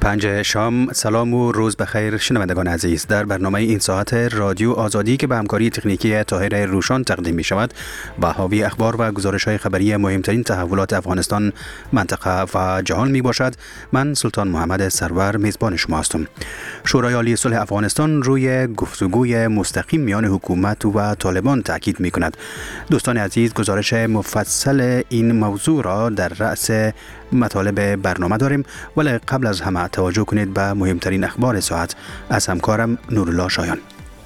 5 شام. سلام و روز بخیر شنوندگان عزیز. در برنامه این ساعت رادیو آزادی که به همکاری تکنیکی طاهر روشان تقدیم می شود با حاوی اخبار و گزارش های خبری مهمترین تحولات افغانستان، منطقه و جهان می باشد. من سلطان محمد سرور میزبان شما هستم. شورای عالی صلح افغانستان روی گفتگوی مستقیم میان حکومت و طالبان تاکید می کند. دوستان عزیز، گزارش مفصل این موضوع را در رأس مطالب برنامه داریم، ولی قبل از همه توجه کنید به مهمترین اخبار ساعت از همکارم نورالله شایان.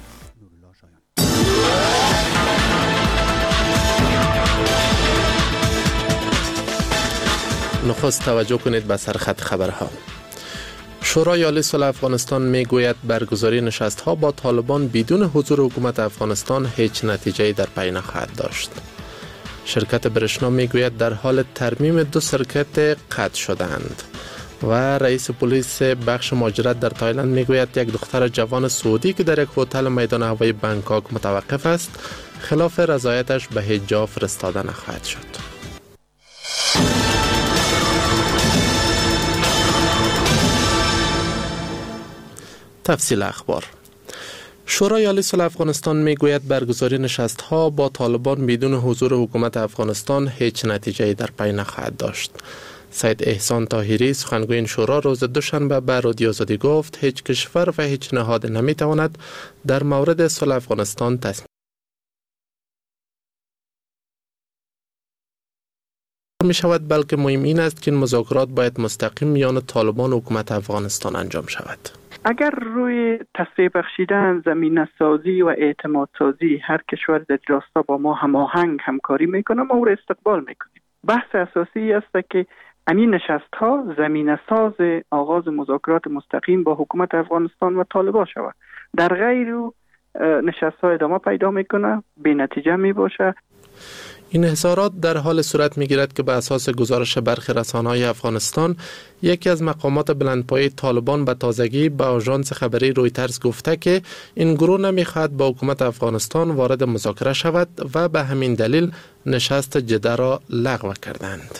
نخست توجه کنید به سرخط خبرها. شورای عالی صلح افغانستان میگوید برگزاری نشست‌ها با طالبان بدون حضور حکومت افغانستان هیچ نتیجه‌ای در پی نخواهد داشت. شرکت برشنا میگوید در حال ترمیم 2 سرکت قطع شدند و رئیس پلیس بخش مهاجرت در تایلند میگوید یک دختر جوان سعودی که در یک هتل میدان هوایی بانکوک متوقف است خلاف رضایتش به هیچ جا فرستاده نخواهد شد. تفصیل اخبار. شورای عالی صلح افغانستان میگوید برگزاری نشست‌ها با طالبان بدون حضور حکومت افغانستان هیچ نتیجه‌ای در پی نخواهد داشت. سید احسان طاهری سخنگوی این شورا روز دوشنبه به رادیو آزادی گفت هیچ کشور و هیچ نهاد نمیتواند در مورد صلح افغانستان تصمیم می شود، بلکه مهم این است که این مذاکرات باید مستقیم میان طالبان و حکومت افغانستان انجام شود. اگر روی تسریع بخشیدن، زمینه سازی و اعتماد سازی هر کشور در راستا با ما همکاری میکنه، ما او را استقبال میکنیم. بحث اساسی است که همین نشست ها زمینه ساز آغاز مذاکرات مستقیم با حکومت افغانستان و طالبان شود. در غیر نشست ها ادامه پیدا میکنه، بی نتیجه می باشه. این اظهارات در حال صورت می‌گیرد که به اساس گزارش برخی رسانه‌های افغانستان یکی از مقامات بلندپایه طالبان به تازگی به آژانس خبری رویترز گفته که این گروه نمی‌خواهد با حکومت افغانستان وارد مذاکره شود و به همین دلیل نشست جده را لغو کردند.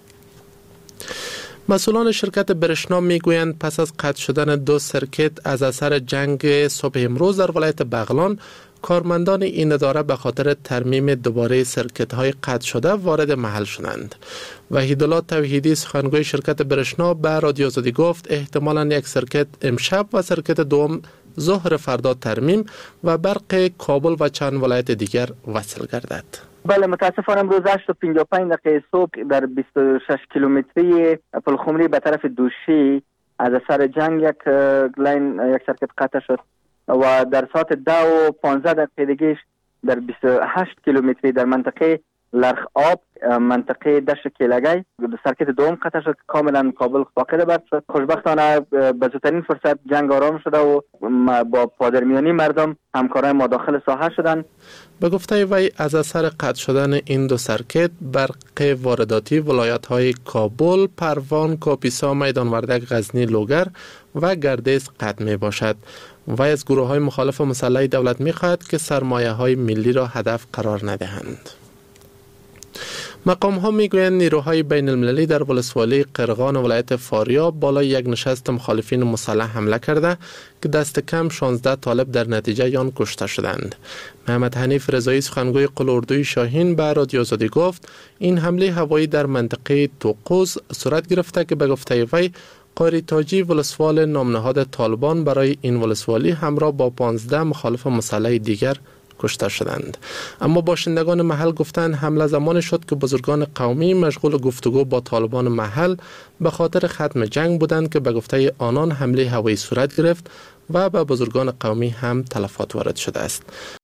مسئولان شرکت برشنا میگویند پس از قطع شدن 2 سرکت از اثر جنگ صبح امروز در ولایت بغلان، کارمندان این اداره به خاطر ترمیم دوباره سرکت های قطع شده وارد محل شدند. وحیدالله توحیدی سخنگوی شرکت برشنا به رادیو آزادی گفت احتمالاً یک سرکت امشب و سرکت دوم ظهر فردا ترمیم و برق کابل و چند ولایت دیگر وصل گردد. بله، متاسفانه امروز 8:55 صبح در 26 کیلومتری پلخمری به طرف دوشی از اثر جنگ یک سرکت قطع شد و در ساعت 10:15 دیگه در 28 کیلومتری در منطقه لرخ آب منطقه دشت کیلگی سرکت دوم قطع شد، کاملا کابل فاقد برق شد. خوشبختانه به زودترین فرصت جنگ آرام شده و با پادرمیانی مردم همکارای ما داخل ساحه شدند. به گفته وی از اثر قطع شدن این 2 سرکت برق وارداتی ولایت‌های کابل، پروان، کاپیسا، میدان وردک، غزنی، لوگر و گردیز قطع می باشد. و از گروه‌های مخالف مسلح دولت می‌خواهد که سرمایه‌های ملی را هدف قرار ندهند. مقام‌ها میگویند نیروهای بین المللی در ولسوالی قرغان ولایت فاریاب بالای یک نشست مخالفین مسلح حمله کرده که دست کم 16 طالب در نتیجه آن کشته شدند. محمد حنیف رضایی سخنگوی قلاردوی شاهین به رادیو آزادی گفت این حمله هوایی در منطقه توقوز صورت گرفته که به گفته وی قاری تاجی ولسوال نامنهاد طالبان برای این ولسوالی همراه با 15 مخالف مسلح دیگر کشته شدند. اما باشندگان محل گفتند حمله زمان شد که بزرگان قومی مشغول گفتگو با طالبان محل به خاطر ختم جنگ بودند که به گفته آنان حمله هوایی صورت گرفت و به بزرگان قومی هم تلفات وارد شده است.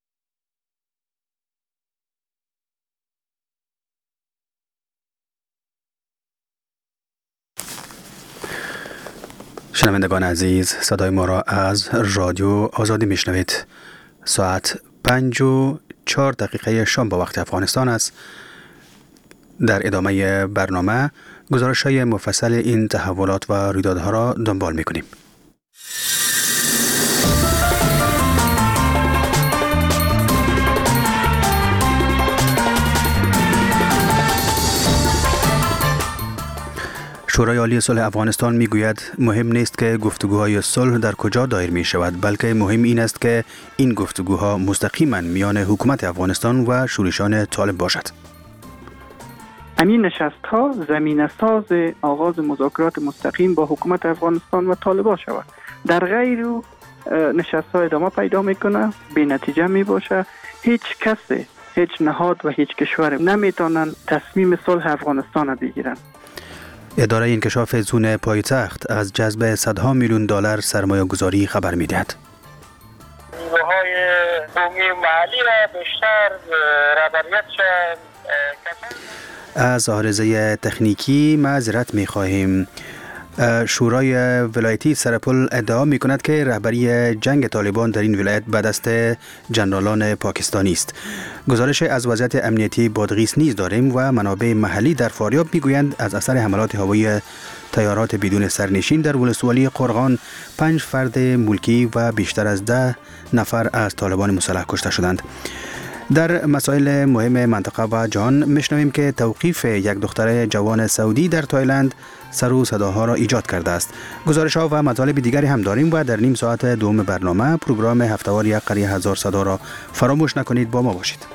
شنوندگان عزیز، صدای ما را از رادیو آزادی میشنوید. ساعت 5:04 شام با وقت افغانستان است. در ادامه برنامه گزارش‌های مفصل این تحولات و رویدادها را دنبال می‌کنیم. شورای عالی صلح افغانستان میگوید مهم نیست که گفتگوهای صلح در کجا دایر می شود، بلکه مهم این است که این گفتگوها مستقیما میان حکومت افغانستان و شورشان طالب باشد. همین نشست ها زمینه ساز آغاز مذاکرات مستقیم با حکومت افغانستان و طالبان شود. در غیر نشست ها ادامه پیدا میکنه، بی نتیجه می باشه. هیچ کسی، هیچ نهاد و هیچ کشور نمیتونن تصمیم صلح افغانستان بگیرن. اداره انکشاف زون پایتخت از جذب صدها میلیون دلار سرمایه گذاری خبر میدهد. نیروهای قومی محلی را بیشتر رهبریت از عارضه تکنیکی معذرت می‌خواهیم. شورای ولایتی سرپل ادعا می کند که رهبری جنگ طالبان در این ولایت به دست جنرالان پاکستانی است. گزارش از وضعیت امنیتی بادغیس نیز داریم و منابع محلی در فاریاب می گویند از اثر حملات هوایی طیارات بدون سرنشین در ولسوالی قرغان 5 فرد ملکی و بیشتر از 10 نفر از طالبان مسلح کشته شدند. در مسائل مهم منطقه و جهان میشنویم که توقیف یک دختر جوان سعودی در تایلند سر و صداها را ایجاد کرده است. گزارش ها و مطالب دیگری هم داریم و در نیم ساعت دوم برنامه پروگرام هفته‌وار یک قریه هزار صدا را فراموش نکنید. با ما باشید.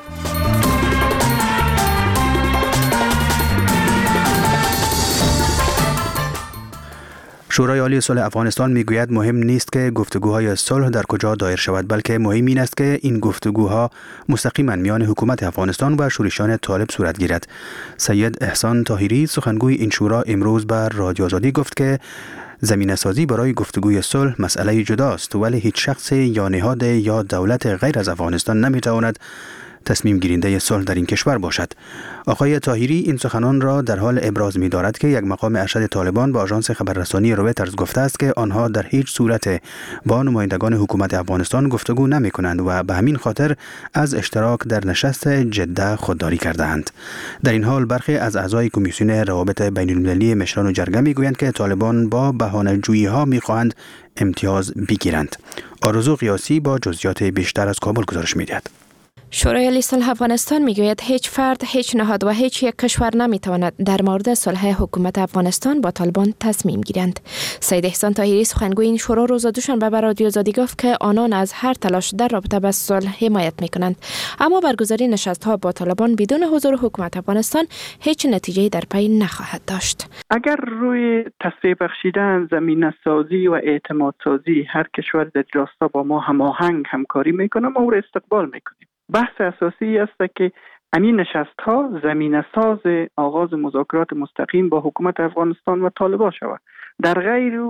شورای عالی صلح افغانستان میگوید مهم نیست که گفتگوهای صلح در کجا دایر شود، بلکه مهم این است که این گفتگوها مستقیما میان حکومت افغانستان و شورشان طالب صورت گیرد. سید احسان طاهری سخنگوی این شورا امروز بر رادیو آزادی گفت که زمینه سازی برای گفتگوی صلح مسئله جداست، ولی هیچ شخص یا نهاد یا دولت غیر از افغانستان نمیتواند تصمیم گیرنده صلح در این کشور باشد. آقای طاهری این سخنان را در حال ابراز می دارد که یک مقام ارشد طالبان با آژانس خبررسانی رویترز گفته است که آنها در هیچ صورت با نمایندگان حکومت افغانستان گفتگو نمی کنند و به همین خاطر از اشتراک در نشست جده خودداری کرده‌اند. در این حال برخی از اعضای کمیسیون روابط بین المللی مشران و جرگه می گویند که طالبان با بهانه‌جویی ها می خواهند امتیاز بگیرند. آرزو قیاسی با جزئیات بیشتر از کابل گزارش می دهد. شورای عالی صلح افغانستان میگوید هیچ فرد، هیچ نهاد و هیچ یک کشور نمیتواند در مورد صلح حکومت افغانستان با طالبان تصمیم گیرند. سید احسان طاهری سخنگوی این شورا روز دوشنبه به رادیو آزادی گفت که آنان از هر تلاش در رابطه با صلح حمایت میکنند، اما برگزاری نشست‌ها با طالبان بدون حضور حکومت افغانستان هیچ نتیجه‌ای در پی نخواهد داشت. اگر روی تسریع بخشیدن، زمینه سازی و اعتماد سازی هر کشور در راستا با ما همکاری میکنه، ما او را استقبال میکنیم. بحث اساسی است که همین نشست ها زمینه ساز آغاز مذاکرات مستقیم با حکومت افغانستان و طالبان شود. در غیر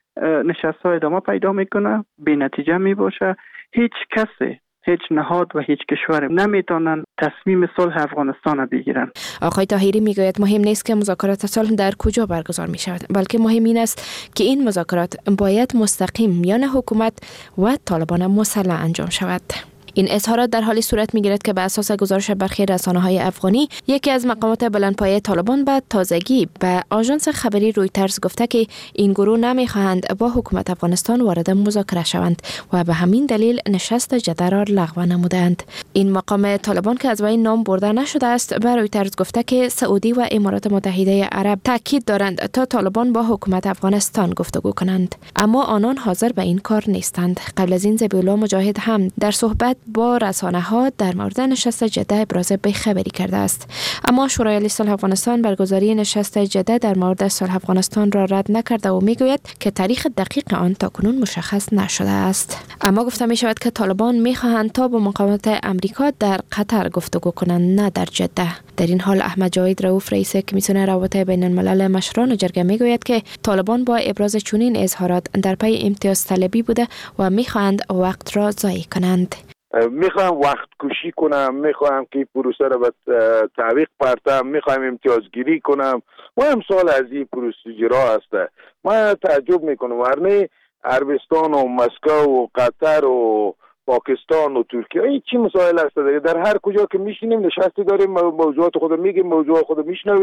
نشست ها ادامه پیدا میکنه، بی نتیجه می باشه. هیچ کسی، هیچ نهاد و هیچ کشور نمیتونن تصمیم صلح افغانستان بگیرن. آقای طاهری میگوید مهم نیست که مذاکرات صلح در کجا برگزار می شود، بلکه مهم این است که این مذاکرات باید مستقیم میان حکومت و طالبان مسلح انجام شود. این اظهارات در حالی صورت می‌گیرد که بر اساس گزارش برخی رسانه‌های افغانی، یکی از مقامات بلندپایه طالبان به تازگی به آژانس خبری رویترز گفته که این گروه نمی‌خواهند با حکومت افغانستان وارد مذاکره شوند و به همین دلیل نشست جده را لغو نمودند. این مقام طالبان که از وی نام برده نشده است، به رویترز گفته که سعودی و امارات متحده عرب تاکید دارند تا طالبان با حکومت افغانستان گفتگو کنند، اما آنان حاضر به این کار نیستند. قبل از این ذبیح‌الله مجاهد هم در صحبت با رسانه‌ها در مورد نشست جده ابراز بی‌خبری کرده است، اما شورای عالی صلح افغانستان برگزاری نشست جده در مورد صلح افغانستان را رد نکرده و میگوید که تاریخ دقیق آن تاکنون مشخص نشده است. اما گفته می شود که طالبان می‌خواهند تا با مقامات امریکا در قطر گفتگو کنند، نه در جده. در این حال احمد جاوید رؤوف رئیس کمیسیون روابط بین الملل مشران و جرگه میگوید که طالبان با ابراز چنین اظهارات در پی امتیاز طلبی بوده و می‌خواهند وقت را ضایع کنند. میخوام وقت کشی کنم، میخوام که پروسه را به تعویق پرتم، میخوام امتیازگیری کنم و امثال از این پروسیجرها هسته. من تعجب میکنم، ورنه عربستان و مسکو و قطر و پاکستان و ترکیه این چی مسائل هسته دیگه؟ در هر کجا که میشینیم نشستی داریم، موضوعات خود میگیم، موضوع خود میشنویم،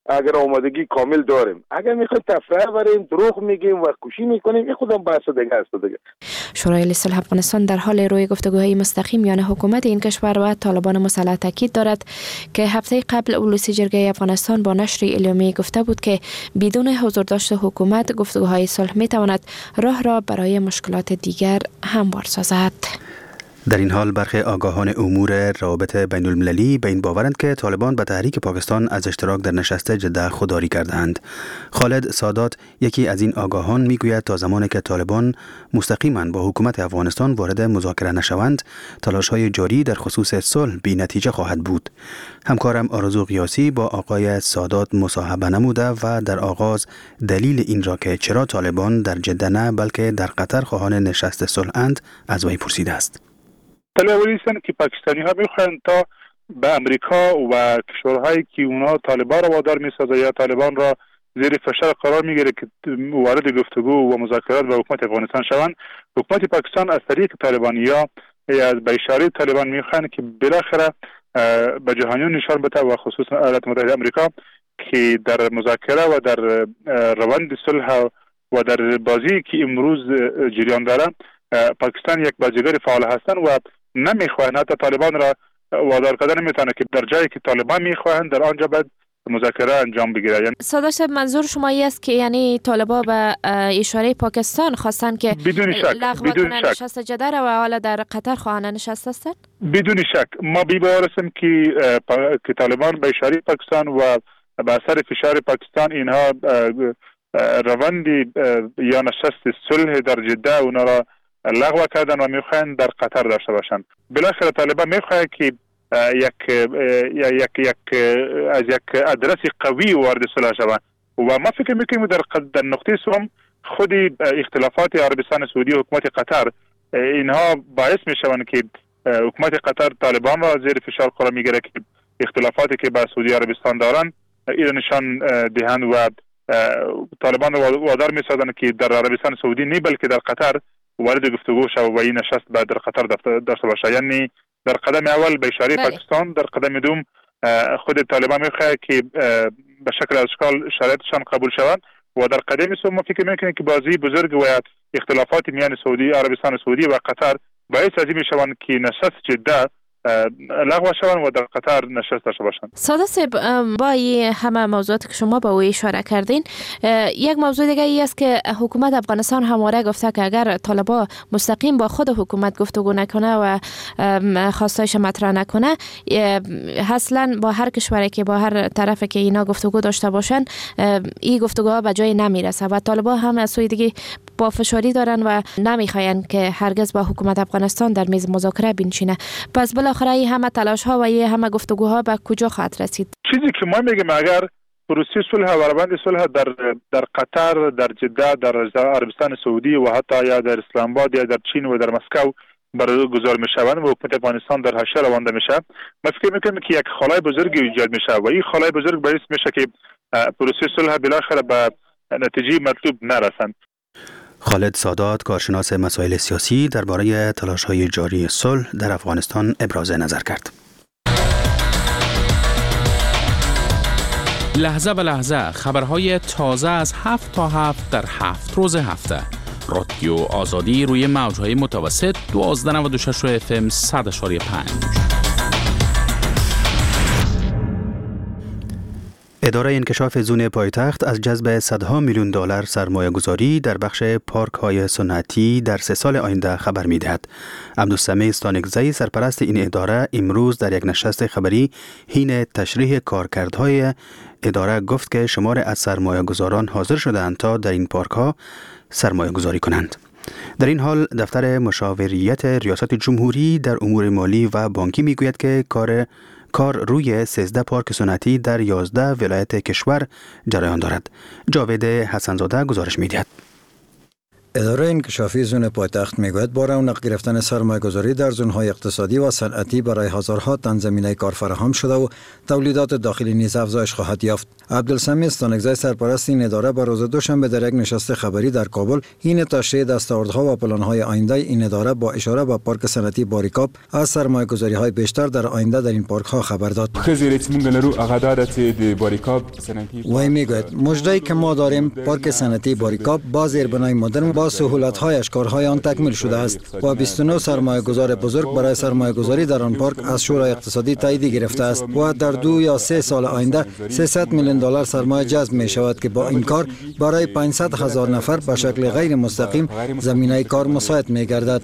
اگر آمادگی کامل داریم. اگر میخوایم تفرقه بریم، دروغ میگیم و کوشی میکنیم، این خودم بحث دیگه است دیگه. شورای صلح افغانستان در حال روی گفتگوهای مستقیم میان حکومت این کشور و طالبان مسلح تاکید دارد که هفته قبل اولوسی جرگه افغانستان با نشر اعلامیه گفته بود که بدون حضورداشت حکومت گفتگوهای صلح میتواند راه را برای مشکلات دیگر هموار سازد. در این حال برخی آگاهان امور روابط بین المللی به این باورند که طالبان به تحریک پاکستان از اشتراک در نشست جده خودداری کردند. خالد سادات، یکی از این آگاهان، میگوید تا زمانی که طالبان مستقیما با حکومت افغانستان وارد مذاکره نشوند، تلاش‌های جاری در خصوص صلح بی نتیجه خواهد بود. همکارم آرزو قیاسی با آقای سادات مصاحبه نموده و در آغاز دلیل این را که چرا طالبان در جده نه بلکه در قطر خواهان نشست صلح اند از وی پرسیده است. طالبانی هستند که پاکستانی ها میخواهند تا به امریکا و کشورهایی که اونا طالبان را وادار میسازه یا طالبان را زیر فشار قرار میگیره که وارد گفتگو و مذاکرات با حکومت افغانستان شوند، حکومت پاکستان از طریق طالبانیا یا از به اشاره طالبان میخواهند که بالاخره به جهانیون نشان بده و خصوصا ایالات متحده آمریکا که در مذاکره و در روند صلح و در بازی که امروز جریان داره پاکستان یک بازیگر فعال هستند و نمیخواهند حتی طالبان را وادار کردن نمیتونه که در جایی که طالبان میخواهند در آنجا بعد مذاکره انجام بگیره. یعنی سادات صاحب، منظور شما است که یعنی طالبان به اشاره پاکستان خواستن که لغو کنن نشست جده و حالا در قطر خواهان نشست هستند؟ بدون شک ما بی‌باور هستیم که طالبان به اشاره پاکستان و به اثر فشار پاکستان اینها روندی یا نشست صلح در جده اونا را لغو کردن و میخواهند در قطر داشته باشند. بالاخره طالبان میخواهند که یک ادرس قوی وارد صلح شوند و ما فکر میکنیم در نقطه سوم خود اختلافات عربستان سعودی و حکومت قطر اینها باعث میشوند که حکومت قطر طالبان را زیر فشار قرار میگیره که اختلافاتی که با سعودی عربستان دارند این نشان دهند و طالبان را وادار میسازند که در عربستان سعودی نه بلکه در قطر وارد گفتگو شود و این نشست بعد در قطر داشته باشه. یعنی در قدم اول به اشاره پاکستان، در قدم دوم خود طالبان میخواد که به شکل از اشکال شرایطشان قبول شوند و در قدم سوم ما فکر میکنیم که بازی بزرگ و اختلافات میان سعودی عربستان سعودی و قطر باعث از این میشوند که نشست جده لغو شوند و در قطر نشست داشته باشند. سادات صاحب، با همه موضوعاتی که شما به او اشاره کردین، یک موضوع دیگه ای است که حکومت افغانستان همواره گفته که اگر طالبان مستقیم با خود حکومت گفتگو نکنه و خواستایش مطرح نکنه، اصلا با هر کشوری که با هر طرفی که اینا گفتگو داشته باشن این گفتگوها به جای نمیرسه و طالبان هم از سوی دیگه با فشاری دارن و نمیخواین که هرگز با حکومت افغانستان در میز مذاکره بنشینه. پس بالاخره این همه تلاش ها و این همه گفتگوها به کجا خواهد رسید؟ چیزی که ما میگیم اگر پروسه صلح و روند صلح در قطر، در جده، در عربستان سعودی و حتی یا در اسلام آباد یا در چین و در مسکو برگزار میشوند و حکومت افغانستان در حاشیه روانده میشه، ما فکر میکنیم که یک خلای بزرگی ایجاد میشه و این خلای بزرگ باعث میشه که پروسه صلح بالاخره به نتیجه مطلوب نرسند. خالد سادات، کارشناس مسائل سیاسی، درباره تلاش‌های جاری صلح در افغانستان ابراز نظر کرد. لحظه به لحظه خبرهای تازه از 7 تا 7 در 7 روز هفته. رادیو آزادی روی موج‌های متوسط 1296 FM 100.5. اداره انکشاف زون پایتخت از جذب صدها میلیون دلار سرمایه گذاری در بخش پارک های سنتی در 3 سال آینده خبر می دهد. عبدالسمیع استانکزی، سرپرست این اداره، امروز در یک نشست خبری حین تشریح کارکردهای اداره گفت که شمار از سرمایه گذاران حاضر شدند تا در این پارک ها سرمایه گذاری کنند. در این حال دفتر مشاوریت ریاست جمهوری در امور مالی و بانکی می گوید که کار روی 13 پارک سنتی در 11 ولایت کشور جریان دارد. جاوید حسنزاده گزارش می‌دهد. اداره انکشافی زون پایتخت میگوید با رونق گرفتن سرمایه‌گذاری در زون‌های اقتصادی و صنعتی برای هزارها تن زمینه کار فراهم شده و تولیدات داخلی نیز افزایش خواهد یافت. عبدالسمی استانکزی سرپرست این اداره با روز دوشنبه در یک نشست خبری در کابل این تشریح دستاوردها و پلان‌های آینده این اداره با اشاره به پارک صنعتی باریکاب از سرمایه‌گذاری‌های بیشتر در آینده در این پارک‌ها خبر داد. وی میگوید مژده‌ای که ما داریم پارک صنعتی باریکاب با زیربنای مدرن با سهولت‌هایش کارهای آن تکمیل شده است و 29 سرمایه‌گذار بزرگ برای سرمایه‌گذاری در آن پارک از شورای اقتصادی تایید گرفته است و در 2 یا 3 سال آینده 300 میلیون دلار سرمایه جذب می شود که با این کار برای 500,000 نفر به شکل غیر مستقیم زمینه کار مساعد می گردد.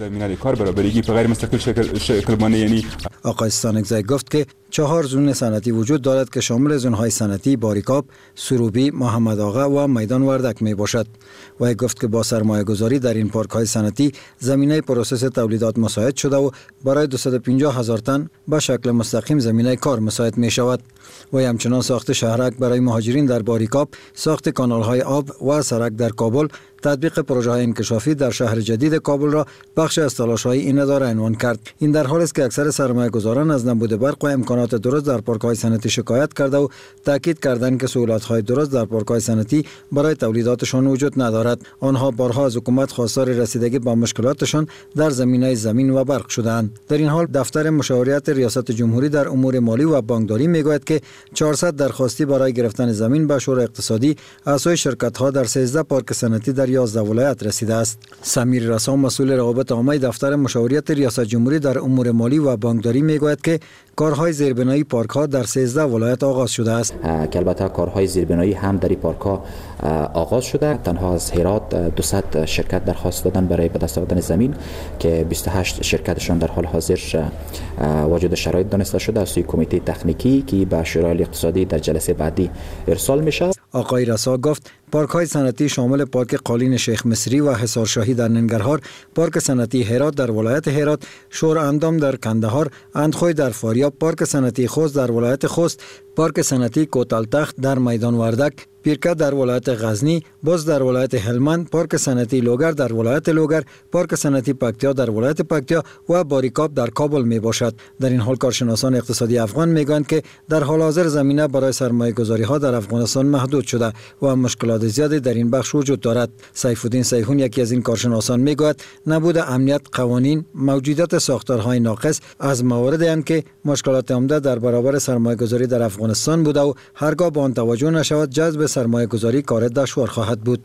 آقای استانکزی گفت که 4 زون صنعتی وجود دارد که شامل زون‌های صنعتی باریکاب، سروبی، محمد آقا و میدان وردک می باشد. و گفت که با سرمایه گذاری در این پارک های صنعتی زمینه پروسس تولیدات مساعد شده و برای 250,000 تن به شکل مستقیم زمینه کار مساعد می شود. و همچنان ساخت شهرک برای مهاجرین در باریکاب، ساخت کانال های آب و سرک در کابل، تطبیق پروژه های انکشافی در شهر جدید کابل را بخش از تلاش های این اداره عنوان کرد. این در حالی است که اکثر سرمایه گذاران از نبود برق و امکانات درست در پارک های صنعتی شکایت کرده و تاکید کردند که سهولت های درست در پارک های صنعتی برای تولیداتشان وجود ندارد. آنها بارها از حکومت خواستار رسیدگی به مشکلاتشان در زمینه زمین و برق شدند. در این حال دفتر مشاوریت ریاست جمهوری در امور مالی و بانکداری میگوید که 400 درخواستی برای گرفتن زمین به شورای اقتصادی از سوی شرکت ها در 13 پارک صنعتی در 11 ولایت رسیده است. سمیر رسام مسئول روابط عامه دفتر مشاوریت ریاست جمهوری در امور مالی و بانکداری میگوید که کارهای زیربنایی پارک ها در 13 ولایت آغاز شده است. که البته کارهای زیربنایی هم در این پارک ها آغاز شده. تنها از هرات 200 شرکت درخواست دادن برای به دست آوردن زمین که 28 شرکتشان در حال حاضر وجود شرایط دانسته شده از سوی کمیته تکنیکی که به شورای اقتصادی در جلسه بعدی ارسال میشه. آقای رسا گفت پارک های صنعتی شامل پارک قالین شیخ مصری و حصارشاهی در ننگرهار، پارک صنعتی هرات در ولایت هرات، شور اندام در کندهار، اندخوی در فاریاب، پارک صنعتی خوست در ولایت خوست، پارک صنعتی کوتالتخت در میدان وردک، پیرکه در ولایت غزنی، بز در ولایت هلمند، پارک صنعتی لوگر در ولایت لوگر، پارک صنعتی پکتیا در ولایت پکتیا و باریکاب در کابل می باشد. در این حال کارشناسان اقتصادی افغان میگویند که در حال حاضر زمینه برای سرمایه گذاری ها در افغانستان محدود شده و مشکلات زیادی در این بخش وجود دارد. سیف الدین سیحون یکی از این کارشناسان میگوید نبود امنیت، قوانین، موجودیت ساختارهای ناقص از مواردی اند که مشکلات عمده در برابر سرمایه گذاری در افغانستان بوده و هرگاه به آن توجه نشود جذب سرمایه گذاری کار دشوار خواهد بود.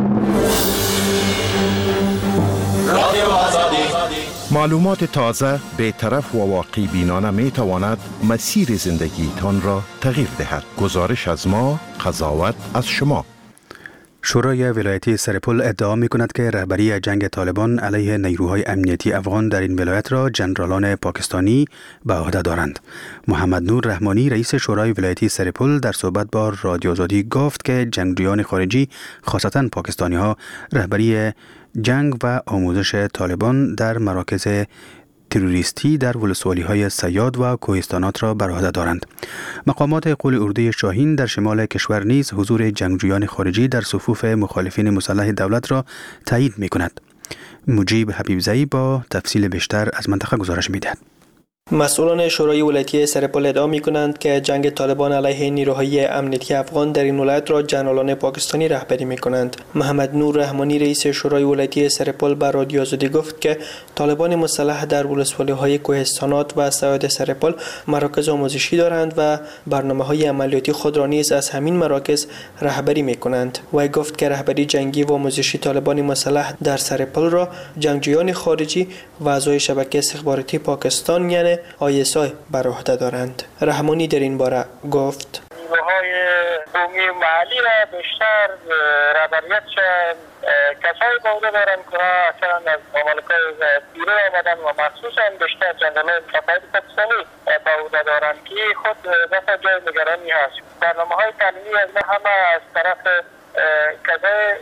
معلومات تازه، بی‌طرف و واقعی بینانه می تواند مسیر زندگیتان را تغییر دهد. گزارش از ما، قضاوت از شما. شورای ولایتی سرپل ادعا می کند که رهبری جنگ طالبان علیه نیروهای امنیتی افغان در این ولایت را جنرالان پاکستانی به عهده دارند. محمد نور رحمانی رئیس شورای ولایتی سرپل در صحبت با رادیو آزادی گفت که جنگجویان خارجی خاصتا پاکستانی ها رهبری جنگ و آموزش طالبان در مراکز تروریستی در ولسوالی های سیاد و کوهستانات را بر عهده دارند. مقامات قول اردوی شاهین در شمال کشور نیز حضور جنگجویان خارجی در صفوف مخالفین مسلح دولت را تایید می کند. مجیب حبیبزئی با تفصیل بیشتر از منطقه گزارش می دهد. مسئولان شورای ولایتی سرپل ادعا می‌کنند که جنگ طالبان علیه نیروهای امنیتی افغان در این ولایت را جنرالان پاکستانی رهبری می‌کنند. محمد نور رحمانی رئیس شورای ولایتی سرپل به رادیو آزادی گفت که طالبان مسلح در ولسوالی‌های کوهستانات و سیاد سرپل مراکز آموزشی دارند و برنامه‌های عملیاتی خود را نیز از همین مراکز رهبری می‌کنند. و گفت که رهبری جنگی و آموزشی طالبان مسلح در سرپل را جنگجویان خارجی و اعضای شبکه استخباراتی پاکستان یعنی ISI بر عهده دارند. رحمانی در این باره گفت نیروهای قومی محلی را بیشتر رهبریت کسایی به عهده دارند که اکثرا از مملکات بیرون آمدن و مخصوصا بیشتر جنرالان متحد پاکستانی به عهده دارند که خود مثلا جای نگرانی هست. برنامه‌های تعلیمی از همه از طرف کسای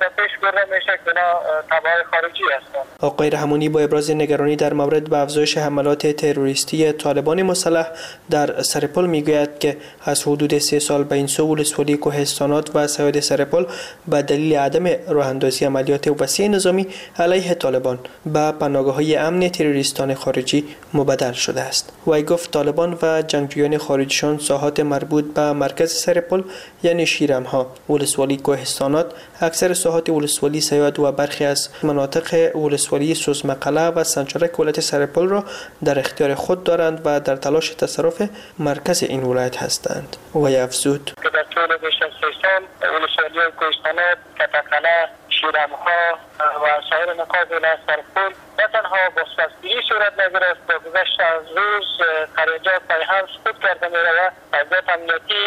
پیش برده میشه که اینا تبعهای خارجی هستند. آقای رحمانی با ابراز نگرانی در مورد به افزایش حملات تروریستی طالبان مسلح در سرپل میگوید که از حدود 3 سال بین سو ولسوالی کوهستانات و سیاد سرپل به دلیل عدم راه اندازی عملیات وسیع نظامی علیه طالبان به پناهگاه‌های امن تروریستان خارجی مبدل شده است. وی گفت طالبان و جنگجویان خارجیشان ساحات مربوط به مرکز سرپل یعنی شیرمها، ولسوالی کوهستانات، اکثر ساحات ولسوالی سیاد و برخی از مناطق ولسوالی سوزمقله و سنچرک ولایت سرپل را در اختیار خود دارند و در تلاش تصرف مرکز این ولایت هستند. وی افزود که در طول بیش از 3 سال ولسوالی کوهستانات، کتقله، شیرمها و سایر نقاط ولایت سرپل نه تنها بازپسگیری صورت نگرفت، با گذشت از روز خریجات پیهم سقوط کرده می‌رود و وضعیت امنیتی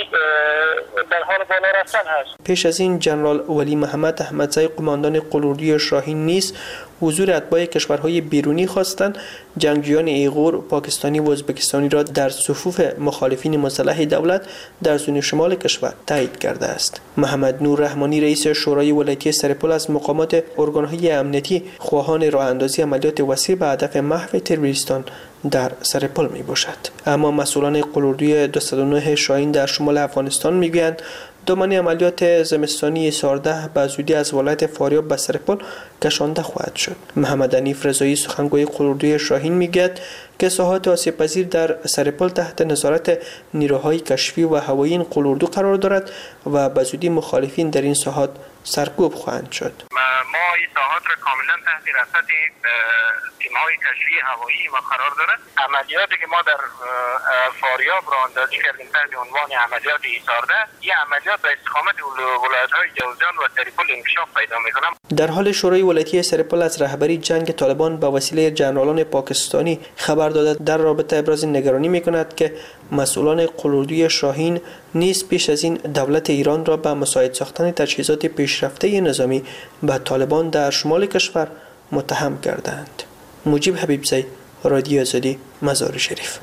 در حال بالا رفتن هست. پیش از این جنرال ولی محمد احمدزی قماندان قلوردی شاهین نیز حضور اتباع کشورهای بیرونی خواستند جنگجویان ایغور، پاکستانی و ازبکستانی را در صفوف مخالفین مسلح دولت در زون شمال کشور تایید کرده است. محمد نور رحمانی رئیس شورای ولایتی سرپل از مقامات ارگان‌های امنیتی خواهان راه اندازی عملیات وسیع به هدف محو تروریستان در سرپل می باشد. اما مسئولان قلوردی 209 شاهین در شمال افغانستان میگویند دامن عملیات زمستانی 14 به زودی از ولایت فاریاب به سرپل کشانده خواهد شد. محمد حنیف رضایی سخنگوی قلوردی شاهین میگوید که ساحات آسیب پذیر در سرپل تحت نظارت نیروهای کشفی و هوایی این قلوردو قرار دارد و به زودی مخالفین در این ساحات سرکوب خواهند شد. ما این ساحات را کاملا تحت رصد تیم‌های کشفی هوایی و قرار دارد. عملیاتی که ما در فاریاب را اندازی کردیم تحت عنوان عملیات 14 این عملیات به استقامت ولایت‌های جوزجان و سرپل انکشاف پیدا می‌کنند. در حال شورای ولایتی سرپل از رهبری جنگ طالبان به وسیله جنرالان پاکستانی خبر داده در رابطه ابراز نگرانی می‌کند که مسئولان قلوردی شاهین نیز پیش از این دولت ایران را به مساعد ساختن تجهیزات پیشرفته نظامی به طالبان در شمال کشور متهم کردند. مجیب حبیبزی، رادیو آزادی، مزار شریف.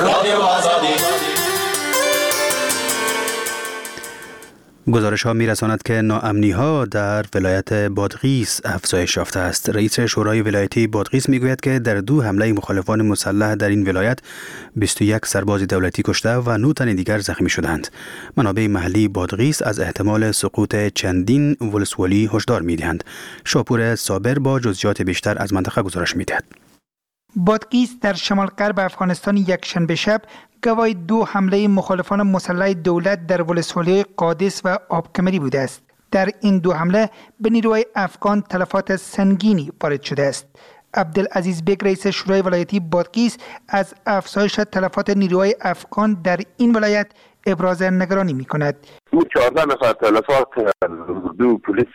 گزارش ها می رساند که ناامنی ها در ولایت بادغیس افزایش یافته است. رئیس شورای ولایتی بادغیس می گوید که در 2 حمله مخالفان مسلح در این ولایت 21 سرباز دولتی کشته و 9 تن دیگر زخمی شدند. منابع محلی بادغیس از احتمال سقوط چندین ولسوالی هشدار می دهند. شاپور صابر با جزئیات بیشتر از منطقه گزارش می دهد. بادغیس در شمال غرب افغانستان یکشنبه شب گواه 2 حمله مخالفان مسلح دولت در ولسوالی قادس و آبکمری بوده است. در این 2 حمله به نیروهای افغان تلفات سنگینی وارد شده است. عبدالعزیز بیگ رئیس شورای ولایتی بادغیس از افزایش تلفات نیروهای افغان در این ولایت ابراز نگرانی می‌کند. 14 نفر تلفات 2 پلیس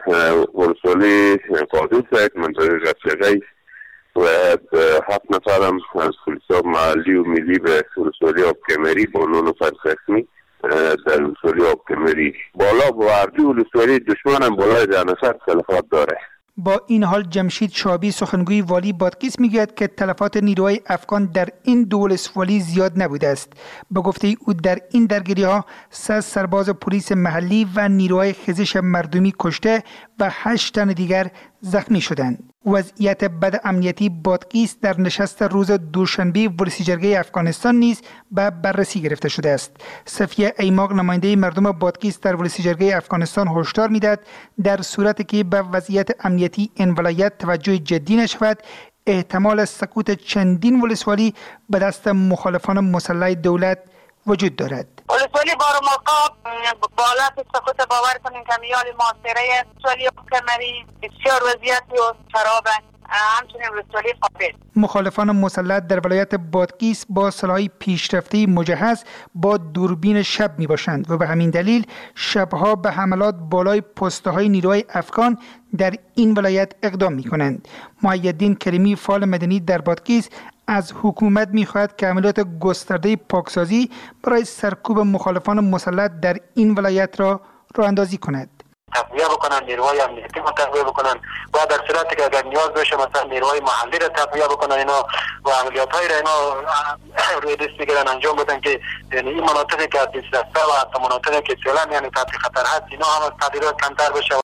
ولسوالی قادس یک منطقه رفیقی و 7 نفر هم از پلیس‌ها محلی و ملی به ولسوالی آبکمری با 9 نفر زخمی در ولسوالی آبکمری. بالا وردی ولسوالی دشمن هم بالای 10 نفر تلفات داره. با این حال جمشید شابی سخنگوی والی بادغیس میگوید که تلفات نیروهای افغان در این 2 ولسوالی زیاد نبوده است. به گفته او در این درگیری‌ها 3 سرباز پلیس محلی و نیروهای خیزش مردمی کشته و 8 تن دیگر زخمی شدند. وضعیت بد امنیتی بادغیس در نشست روز دوشنبه ولسی جرگه افغانستان نیز به بررسی گرفته شده است. صفیه ایماق نماینده مردم بادغیس در ولسی جرگه افغانستان هشدار میدهد در صورتی که به وضعیت امنیتی این ولایت توجه جدی نشود احتمال سقوط چندین ولسوالی به دست مخالفان مسلح دولت وجود دارد. ولسوالی بارماقاب بالات سقوط باور کنیم که میال معاصره ولسوالی آبکمری بسیار وضعیتی و خرابه. همچنین ولسوالی قادس. مخالفان مسلح در ولایت بادغیس با سلاح پیشرفته مجهز با دوربین شب می باشند و به همین دلیل شبها به حملات بالای پست‌های نیروهای افغان در این ولایت اقدام می کنند. محیدین کریمی فعال مدنی در بادغیس از حکومت می‌خواهد که عملیات گسترده پاکسازی برای سرکوب مخالفان مسلح در این ولایت را راه‌اندازی کند. تقویه بکنن، نیروهای امنیتی رو تقویه بکنن و در صورتی که اگر نیاز بشه مثلا نیروهای محلی رو تقویه بکنن اینا و عملیات‌های را اینا روی دست بگیرن انجام بدن که یعنی این مناطقی که از دست و حتی مناطقی که فعلا یعنی تحت خطر هست اینا هم از تغییرات کمتر بشه.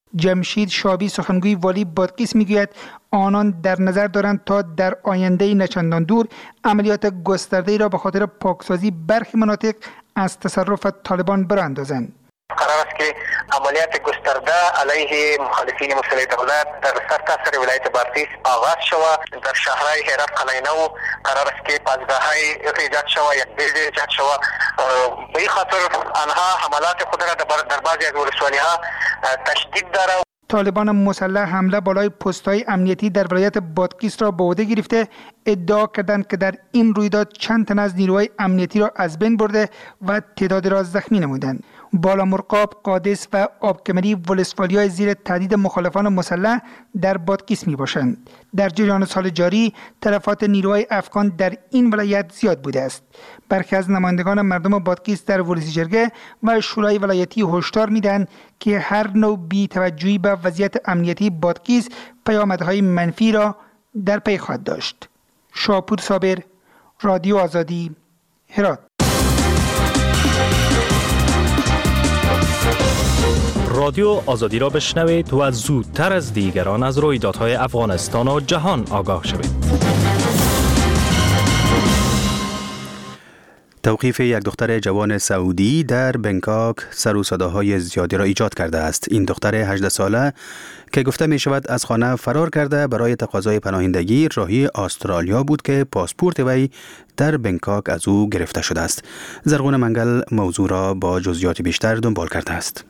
جمشید شابی سخنگوی والی بادغیس میگوید آنان در نظر دارند تا در آینده نچندان دور عملیات گسترده‌ای را به خاطر پاکسازی برخی مناطق از تصرف طالبان براندازند. قرار است که عملیات گسترده علیه مخالفین مسلح دولت در سرتاسر ولایت بادغیس آغاز شود. در شهرهای هرات قلعه نو قرار است که پاسگاه‌های ایجاد شود، یک بیض ایجاد شود. به این خاطر آنها حملات خود را در بعضی از ولسوالی‌ها تشدید دارد. طالبان مسلح حمله بالای پست‌های امنیتی در ولایت بادغیس را به عهده گرفته ادعا کردند که در این رویداد چند تن از نیروهای امنیتی را از بین برده و تعدادی را زخمی نمودند. بالامرغاب، قادس و آبکمری ولسوالی‌های زیر تهدید مخالفان مسلح در بادغیس میباشند. در جریان سال جاری تلفات نیروهای افغان در این ولایت زیاد بوده است. برخی از نمایندگان مردم بادغیس در ولسی جرگه و شورای ولایتی هشدار میدهند که هر نوع بی‌توجهی به وضعیت امنیتی بادغیس پیامدهای منفی را در پی خواهد داشت. شاپور صابر، رادیو آزادی، هرات. رادیو آزادی را بشنوید و زودتر از دیگران از رویدادهای افغانستان و جهان آگاه شوید. توقیف یک دختر جوان سعودی در بنکاک سر و صداهای زیادی را ایجاد کرده است. این دختر 18 ساله که گفته می شود از خانه فرار کرده برای تقاضای پناهندگی راهی استرالیا بود که پاسپورت وی در بنکاک از او گرفته شده است. زرغون منگل موضوع را با جزئیات بیشتر دنبال کرده است.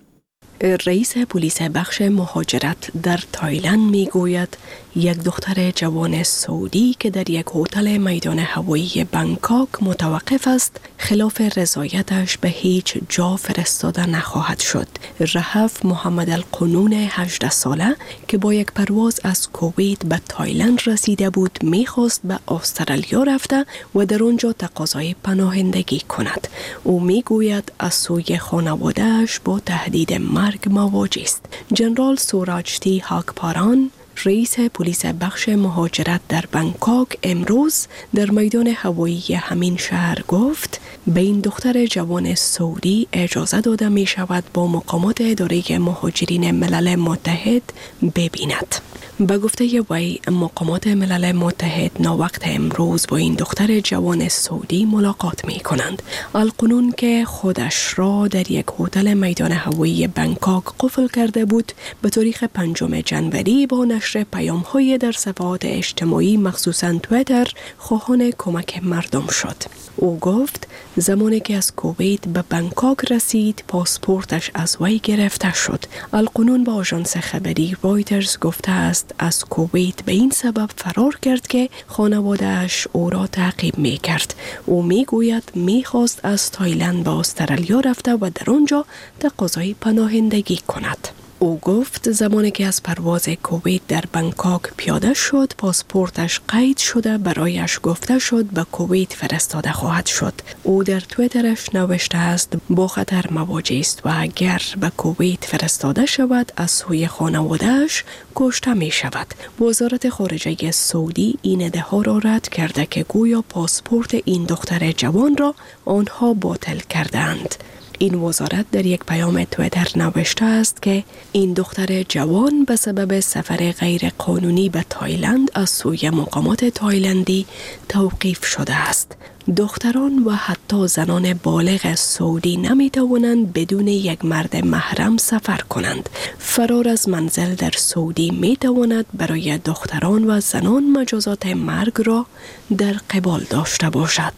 رئیس پلیس بخش مهاجرت در تایلند می گوید یک دختر جوان سعودی که در یک هتل میدان هوایی بنکاک متوقف است خلاف رضایتش به هیچ جا فرستاده نخواهد شد. رهف محمد القنون 18 ساله که با یک پرواز از کویت به تایلند رسیده بود میخواست به استرالیا رفته و در آنجا تقاضای پناهندگی کند. او میگوید از سوی خانواده‌اش با تهدید مرگ مواجه است. جنرال سوراجتی هاکپاران رئیس پلیس بخش مهاجرت در بنکاک امروز در میدان هوایی همین شهر گفت به این دختر جوان سعودی اجازه داده می شود با مقامات اداره مهاجرین ملل متحد ببیند. به گفته وی مقامات ملل متحد ناوقت امروز با این دختر جوان سعودی ملاقات می کنند. القنون که خودش را در یک هتل میدان هوایی بنکاک قفل کرده بود به تاریخ 5 جنوری با نشر پیام‌های در صفحات اجتماعی مخصوصاً توییتر خواهان کمک مردم شد. او گفت زمانی که از کویت به بنکاک رسید پاسپورتش از وی گرفته شد. القنون با آژانس خبری رایترز گفته است از کویت به این سبب فرار کرد که خانواده‌اش او را تعقیب می کرد. او می گوید می خواست از تایلند به استرالیا رفته و در آنجا تقاضای پناهندگی کند. او گفت زمانی که از پرواز کویت در بنکاک پیاده شد پاسپورتش قید شده برایش گفته شد به کویت فرستاده خواهد شد. او در توییترش نوشته است با خطر مواجه است و اگر به کویت فرستاده شود از سوی خانواده‌اش کشته می شود. وزارت خارجه سعودی این ادعا را رد کرده که گویا پاسپورت این دختر جوان را آنها باطل کردند. این وزارت در یک پیام توییتر نوشته است که این دختر جوان به سبب سفر غیر قانونی به تایلند از سوی مقامات تایلندی توقیف شده است. دختران و حتی زنان بالغ سعودی نمی توانند بدون یک مرد محرم سفر کنند. فرار از منزل در سعودی می تواند برای دختران و زنان مجازات مرگ را در قبال داشته باشد.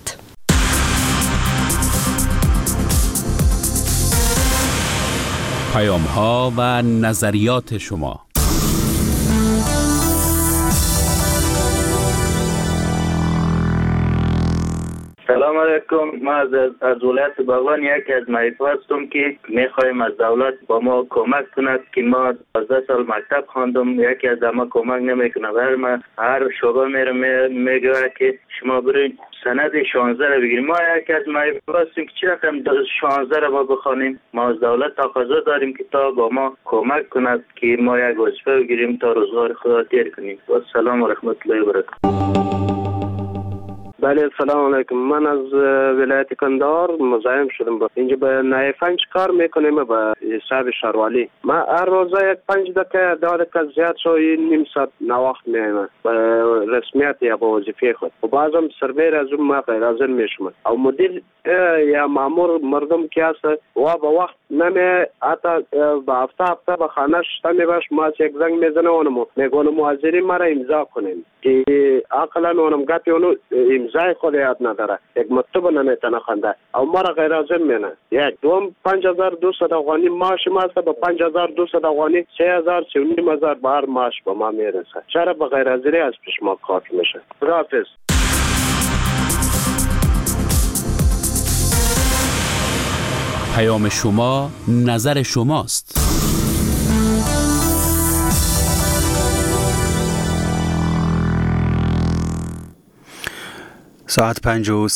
پیام‌ها و نظریات شما. سلام علیکم. ما از ولایت باغبان یکی از معیفه هستم که میخوایم از دولت با ما کمک کند که ما 12 سال مکتب خواندم، یکی از ما کمک نمیکنه. هر شعبه میگه که شما برید سند 16 را بگیریم. ما یکی از معیفه هستیم که چرا کم 16 را ما بخوانیم. ما از دولت تقاضا داریم که تا با ما کمک کند که ما یک وظیفه بگیریم تا روزگار خدا تیر کنیم. و سلام و رحمت الله و برکاته. بله سلام علیکم. من از ولایت کندهار مزاحم شدم. اینجا به نایفنج کار میکنیم به حساب شهروالی. من هر روزه 5 دقیقه 10 دقیقه زیاد شوی نیم ساعت ناوقت میایم به رسمیت یا به وظیفه خود و بعضم سربیر از اون ما غیر حاضر میشم او مدیر یا مامور مردم که هست و به وقت نمی حتی به هفته به خانه شتمی باش ما یک زنگ میزنه اونمو میگونم حاضری مرا امضا کنیم که عقلا اونم گپی اونو امضای خود یاد نداره یک مکتوب نمیتونه خونده او مرا غیر حاضر مینه یک دوم 5200 افغانی معاش ما است به 5200 افغانی 3000 3500 بار معاش به ما میرسه چرا به غیر حاضری از پیش ما کافی میشه. خداحافظ. پیام شما نظر شماست. ساعت 5